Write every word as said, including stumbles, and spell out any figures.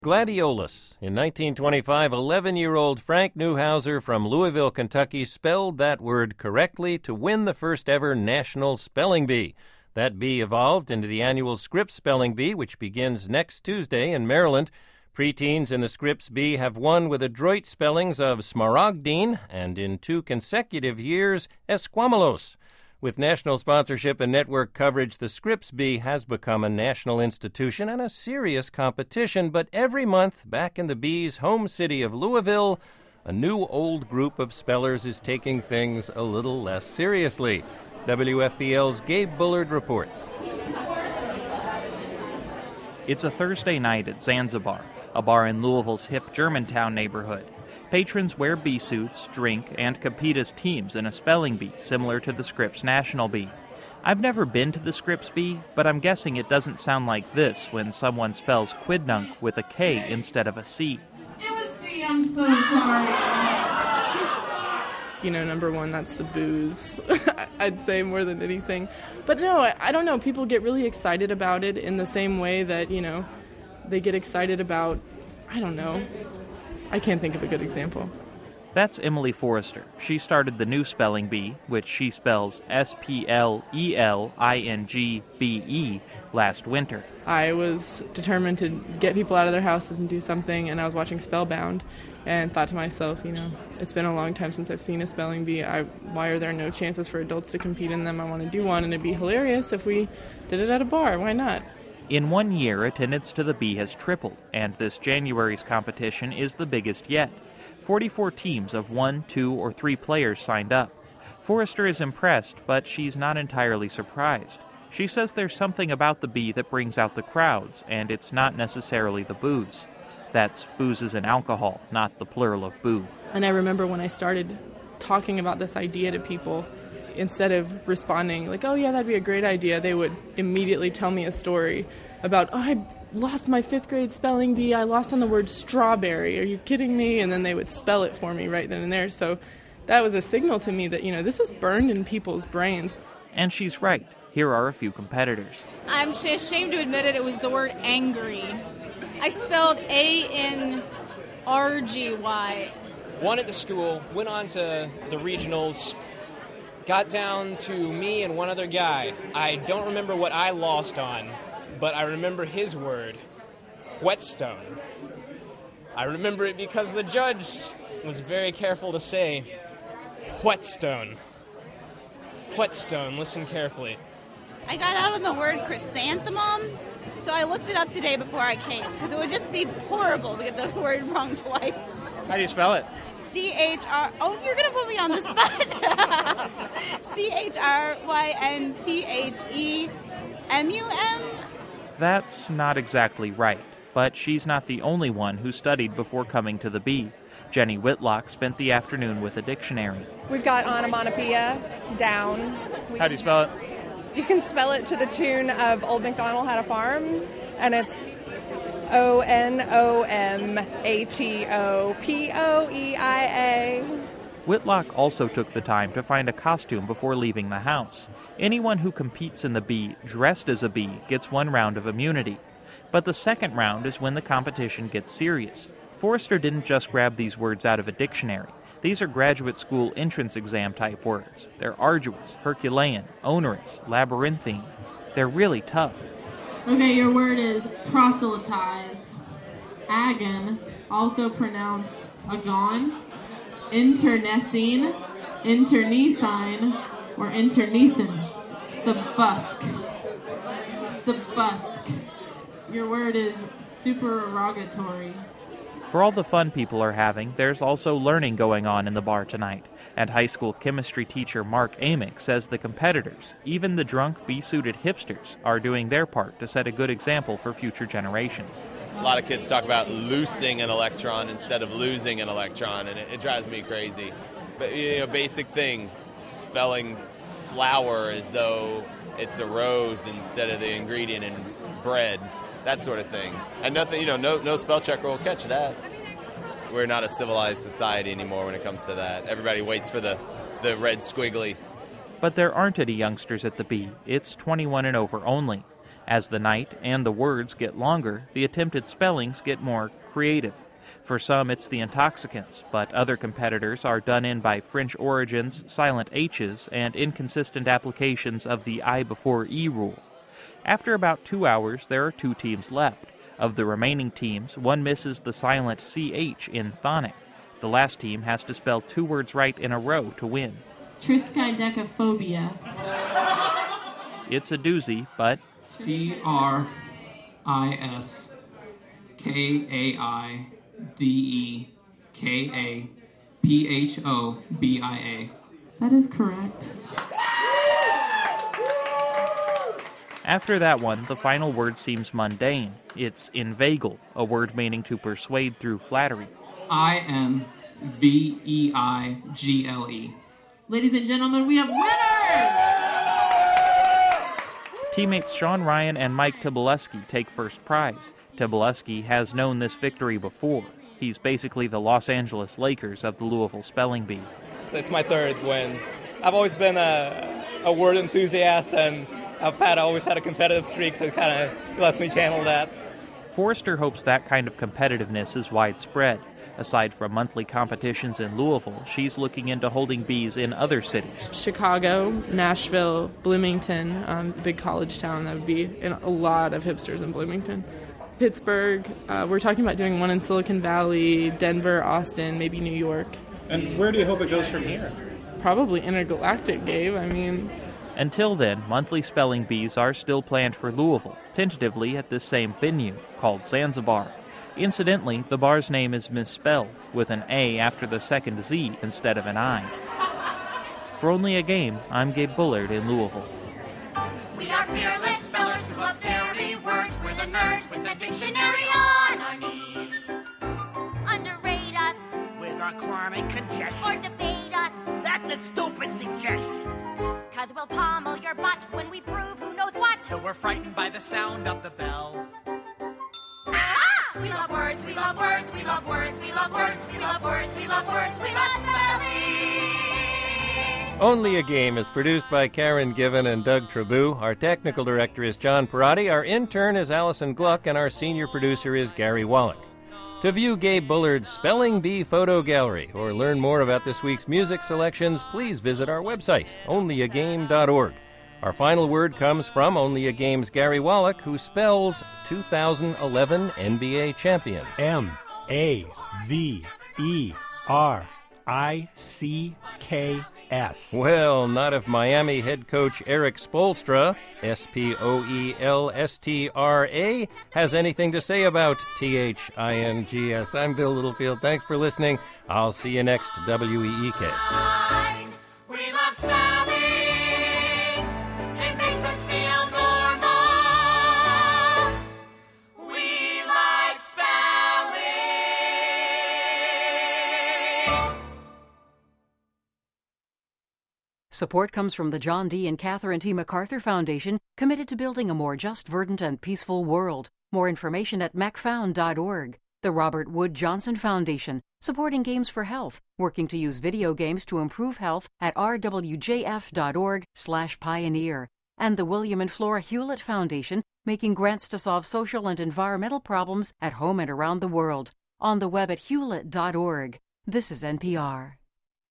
Gladiolus. In nineteen twenty-five, eleven-year-old Frank Neuhauser from Louisville, Kentucky, spelled that word correctly to win the first-ever National Spelling Bee. That bee evolved into the annual Scripps Spelling Bee, which begins next Tuesday in Maryland. Preteens in the Scripps Bee have won with adroit spellings of Smaragdine and, in two consecutive years, Esquamalos. With national sponsorship and network coverage, the Scripps Bee has become a national institution and a serious competition. But every month, back in the Bee's home city of Louisville, a new old group of spellers is taking things a little less seriously. W F P L's Gabe Bullard reports. It's a Thursday night at Zanzibar, a bar in Louisville's hip Germantown neighborhood. Patrons wear bee suits, drink, and compete as teams in a spelling bee similar to the Scripps National Bee. I've never been to the Scripps Bee, but I'm guessing it doesn't sound like this when someone spells quidnunc with a K instead of a C. It was C, I'm so sorry. You know, number one, that's the booze, I'd say, more than anything. But no, I, I don't know, people get really excited about it in the same way that, you know, they get excited about, I don't know, I can't think of a good example. That's Emily Forrester. She started the new spelling bee, which she spells S P L E L I N G B E, last winter. I was determined to get people out of their houses and do something, and I was watching Spellbound and thought to myself, you know, it's been a long time since I've seen a spelling bee. I, why are there no chances for adults to compete in them? I want to do one, and it'd be hilarious if we did it at a bar. Why not? In one year, attendance to the Bee has tripled, and this January's competition is the biggest yet. forty-four teams of one, two, or three players signed up. Forrester is impressed, but she's not entirely surprised. She says there's something about the Bee that brings out the crowds, and it's not necessarily the booze. That's boozes and alcohol, not the plural of boo. And I remember when I started talking about this idea to people, instead of responding like, oh yeah, that'd be a great idea, they would immediately tell me a story about, oh, I lost my fifth grade spelling bee, I lost on the word strawberry, are you kidding me? And then they would spell it for me right then and there. So that was a signal to me that, you know, this is burned in people's brains. And she's right. Here are a few competitors. I'm ashamed to admit it, it was the word angry. I spelled A N R G Y. Won at the school, went on to the regionals, got down to me and one other guy. I don't remember what I lost on, but I remember his word, whetstone. I remember it because the judge was very careful to say, whetstone. Whetstone, listen carefully. I got out on the word chrysanthemum, so I looked it up today before I came, because it would just be horrible to get the word wrong twice. How do you spell it? C H R... Oh, you're going to put me on the spot. C H R Y N T H E M U M? That's not exactly right, but she's not the only one who studied before coming to the Bee. Jenny Whitlock spent the afternoon with a dictionary. We've got onomatopoeia down. We, How do you spell it? You can spell it to the tune of Old MacDonald Had a Farm, and it's O N O M A T O P O E I A. Whitlock also took the time to find a costume before leaving the house. Anyone who competes in the Bee dressed as a bee gets one round of immunity. But the second round is when the competition gets serious. Forrester didn't just grab these words out of a dictionary. These are graduate school entrance exam type words. They're arduous, Herculean, onerous, labyrinthine. They're really tough. Okay, your word is proselytize. Agon, also pronounced agon. Internecine, internecine, or internecine. Subfusc. Subfusc. Your word is supererogatory. For all the fun people are having, there's also learning going on in the bar tonight. And high school chemistry teacher Mark Amick says the competitors, even the drunk, bee-suited hipsters, are doing their part to set a good example for future generations. A lot of kids talk about loosing an electron instead of losing an electron, and it, it drives me crazy. But, you know, basic things, spelling flower as though it's a rose instead of the ingredient in bread. That sort of thing. And nothing, you know, no no spell checker will catch that. We're not a civilized society anymore when it comes to that. Everybody waits for the, the red squiggly. But there aren't any youngsters at the Bee. It's twenty-one and over only. As the night and the words get longer, the attempted spellings get more creative. For some, it's the intoxicants, but other competitors are done in by French origins, silent H's, and inconsistent applications of the I before E rule. After about two hours, there are two teams left. Of the remaining teams, one misses the silent C H in thonic. The last team has to spell two words right in a row to win. Triskaidekaphobia. It's a doozy, but T R I S K A I D E K A P H O B I A. That is correct. after that one, the final word seems mundane. It's inveigle, a word meaning to persuade through flattery. I N V E I G L E. Ladies and gentlemen, we have winners! Teammates Sean Ryan and Mike Tobolewski take first prize. Tobolewski has known this victory before. He's basically the Los Angeles Lakers of the Louisville Spelling Bee. So it's my third win. I've always been a, a word enthusiast, and I've had always had a competitive streak, so it kind of lets me channel that. Forrester hopes that kind of competitiveness is widespread. Aside from monthly competitions in Louisville, she's looking into holding bees in other cities. Chicago, Nashville, Bloomington, um, big college town. That would be in a lot of hipsters in Bloomington. Pittsburgh, uh, we're talking about doing one in Silicon Valley, Denver, Austin, maybe New York. And where do you hope it goes from here? Probably intergalactic, Gabe. I mean... Until then, monthly spelling bees are still planned for Louisville, tentatively at this same venue, called Zanzibar. Incidentally, the bar's name is misspelled, with an A after the second Z instead of an I. For Only a Game, I'm Gabe Bullard in Louisville. We are fearless spellers who love scary words. We're the nerds with the dictionary on our knees. Underrate us with our chronic congestion. or debate us, That's a stupid suggestion. cause we'll pommel your butt when we prove who knows what. Though we're frightened by the sound of the bell. Ah! We love words, we love words, we love words, we love words, we love words, we love words, we love spelling. Only a Game is produced by Karen Given and Doug Trabou. Our technical director is John Perotti. Our intern is Allison Gluck, and our senior producer is Gary Wallach. To view Gabe Bullard's Spelling Bee Photo Gallery or learn more about this week's music selections, please visit our website, only a game dot org. Our final word comes from Only a Game's Gary Wallach, who spells two thousand eleven N B A champion. M A V E R I C K S. Well, not if Miami head coach Eric Spoelstra, S P O E L S T R A, has anything to say about T H I N G S. I'm Bill Littlefield. Thanks for listening. I'll see you next W E E K. We love spelling. It makes us feel normal. We like spelling. Support comes from the John D. and Catherine T. MacArthur Foundation, committed to building a more just, verdant, and peaceful world. More information at mac found dot org. The Robert Wood Johnson Foundation, supporting Games for Health, working to use video games to improve health at r w j f dot org slash pioneer. And the William and Flora Hewlett Foundation, making grants to solve social and environmental problems at home and around the world. On the web at hewlett dot org. This is N P R.